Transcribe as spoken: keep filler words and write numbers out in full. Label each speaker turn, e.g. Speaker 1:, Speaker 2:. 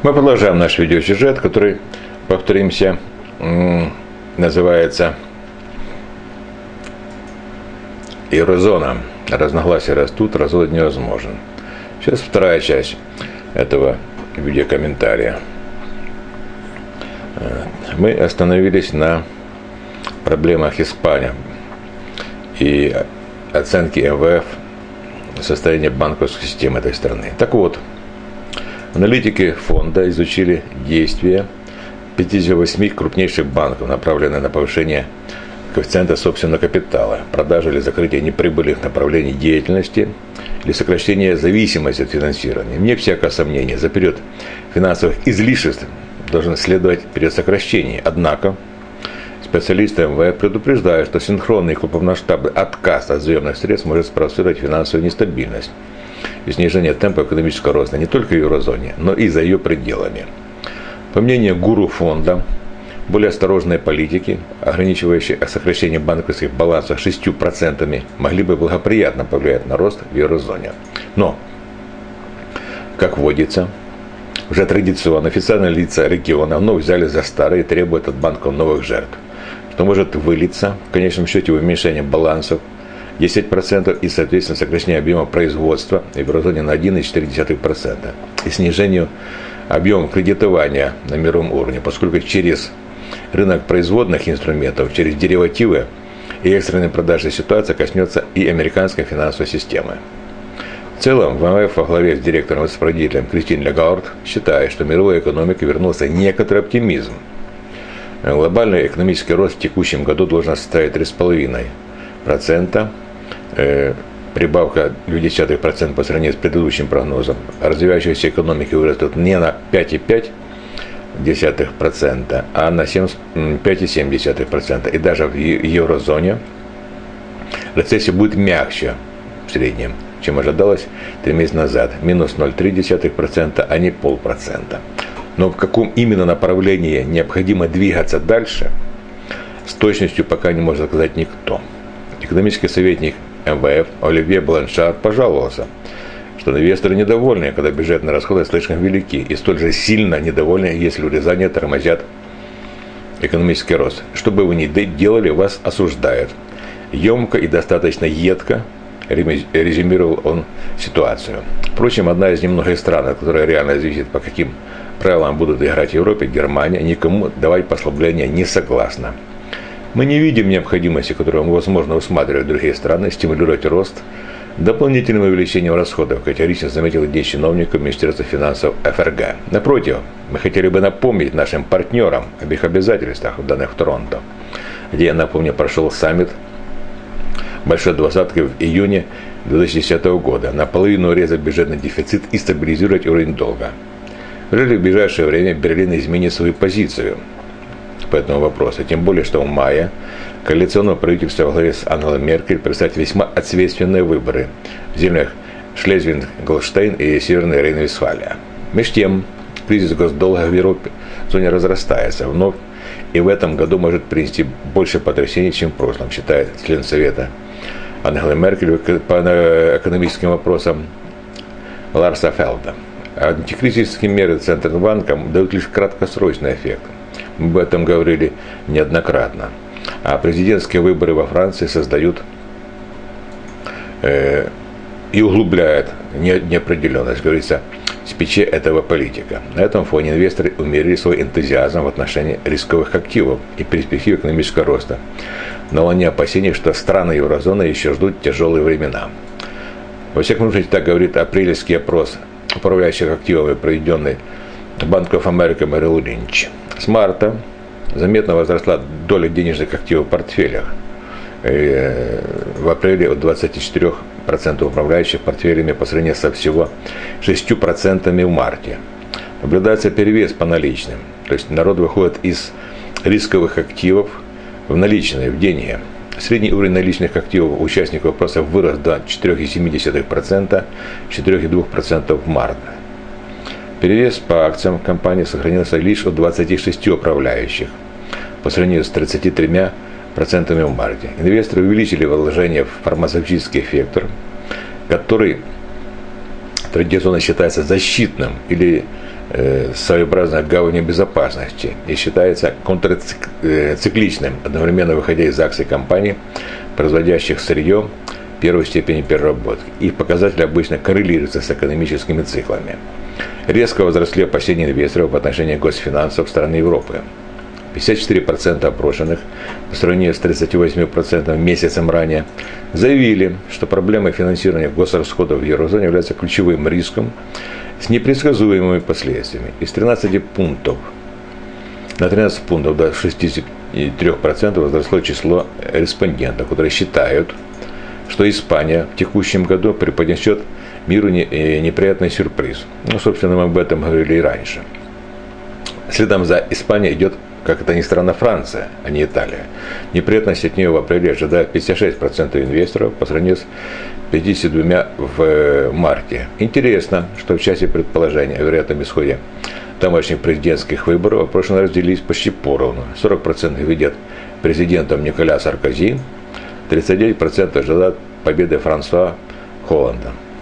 Speaker 1: Мы продолжаем наш видеосюжет, который, повторимся, называется «Еврозона. Разногласия растут, развод невозможен». Сейчас вторая часть этого видеокомментария. Мы остановились на проблемах Испании и оценки эм вэ эф состояния банковской системы этой страны. Так вот, аналитики фонда изучили действия пятидесяти восьми крупнейших банков, направленные на повышение коэффициента собственного капитала, продажу или закрытие неприбыльных направлений деятельности или сокращение зависимости от финансирования. Вне всякого сомнения, за период финансовых излишеств должен следовать период сокращения. Однако специалисты эм вэ эф предупреждают, что синхронный и крупномасштабный отказ от заемных средств может спровоцировать финансовую нестабильность и снижение темпа экономического роста не только в еврозоне, но и за ее пределами. По мнению гуру фонда, более осторожные политики, ограничивающие сокращение банковских балансов шестью процентами, могли бы благоприятно повлиять на рост в еврозоне. Но, как водится, уже традиционно официальные лица региона вновь взяли за старые и требуют от банков новых жертв, что может вылиться в конечном счете в уменьшение балансов десять процентов и, соответственно, сокращение объема производства в еврозоне на один целых четыре десятых процента и снижению объема кредитования на мировом уровне, поскольку через рынок производных инструментов, через деривативы и экстренные продажи ситуация коснется и американской финансовой системы. В целом, в эм вэ эф во главе с директором-распорядителем Кристин Лагард считает, что мировой экономике вернулся некоторый оптимизм. Глобальный экономический рост в текущем году должен составить три целых пять десятых процента, э, прибавка в ноль целых пять десятых процента по сравнению с предыдущим прогнозом. Развивающиеся экономики вырастут не на пять целых пять десятых процента, а на пять целых семь десятых процента. И даже в еврозоне рецессия будет мягче в среднем, чем ожидалось три месяца назад. Минус ноль целых три десятых процента, а не полпроцента. Но в каком именно направлении необходимо двигаться дальше, с точностью пока не может сказать никто. Экономический советник эм вэ эф Оливье Бланшар пожаловался, что инвесторы недовольны, когда бюджетные расходы слишком велики, и столь же сильно недовольны, если урезания тормозят экономический рост. Что бы вы ни делали, вас осуждают. Емко и достаточно едко резюмировал он ситуацию. Впрочем, одна из немногих стран, которая реально зависит, по каким правилам будут играть в Европе, Германия, никому давать послабления не согласна. Мы не видим необходимости, которую возможно усматривать другие страны, стимулировать рост дополнительным увеличением расходов, категорично заметил один чиновник Министерства финансов эф эр гэ. Напротив, мы хотели бы напомнить нашим партнерам об их обязательствах, данных в Торонто, где, я напомню, прошел саммит Большой двадцатки в июне две тысячи десятого года, наполовину урезать бюджетный дефицит и стабилизировать уровень долга. Вряд ли в ближайшее время Берлин изменит свою позицию по этому вопросу, тем более, что в мае коалиционное правительство во главе с Ангелой Меркель представит весьма ответственные выборы в землях Шлезвиг-Голштейн и Северная Рейн-Вестфалия. Между тем, кризис госдолга в Европе в зоне разрастается вновь, и в этом году может принести больше потрясений, чем в прошлом, считает член Совета Ангелы Меркель по экономическим вопросам Ларса Фелда. Антикризисные меры Центробанка дают лишь краткосрочный эффект. Мы об этом говорили неоднократно. А президентские выборы во Франции создают э, и углубляют неопределенность, говорится, в печи этого политика. На этом фоне инвесторы умерили свой энтузиазм в отношении рисковых активов и перспектив экономического роста, на волне опасений, что страны еврозоны еще ждут тяжелые времена. Во всяком случае, так говорит апрельский опрос управляющих активами, проведенный Bank of America Merrill Lynch. С марта заметно возросла доля денежных активов в портфелях. В апреле от двадцати четырёх процентов управляющих портфелями по сравнению со всего шестью процентами в марте. Наблюдается перевес по наличным. То есть народ выходит из рисковых активов в наличные, в деньги. Средний уровень наличных активов участников опроса вырос до четыре целых семь десятых процента, четыре целых две десятых процента в марте. Перевес по акциям компании сохранился лишь от двадцати шести управляющих по сравнению с тридцатью тремя процентами в марте. Инвесторы увеличили вложения в фармацевтический сектор, который традиционно считается защитным или своеобразной гавани безопасности и считается контрцикличным, одновременно выходя из акций компаний, производящих сырье первой степени переработки. Их показатели обычно коррелируются с экономическими циклами. Резко возросли опасения инвесторов в отношении госфинансов стран Европы. пятьдесят четыре процента опрошенных, по сравнению с тридцать восемь процентов месяцем ранее, заявили, что проблема финансирования госрасходов в еврозоне является ключевым риском с непредсказуемыми последствиями. Из тринадцати пунктов на тринадцать пунктов до шестидесяти трёх процентов возросло число респондентов, которые считают, что Испания в текущем году преподнесет миру неприятный сюрприз. Ну, собственно, мы об этом говорили и раньше. Следом за Испанией идет, как это ни странно, Франция, а не Италия. Неприятность от нее в апреле ожидает пятьдесят шесть процентов инвесторов по сравнению с пятьдесят два процентов в марте. Интересно, что в части предположений о вероятном исходе домашних президентских выборов опрошенные разделились почти поровну. сорок процентов видят президентом Николя Саркози, тридцать девять процентов ожидают победы Франсуа Холланда.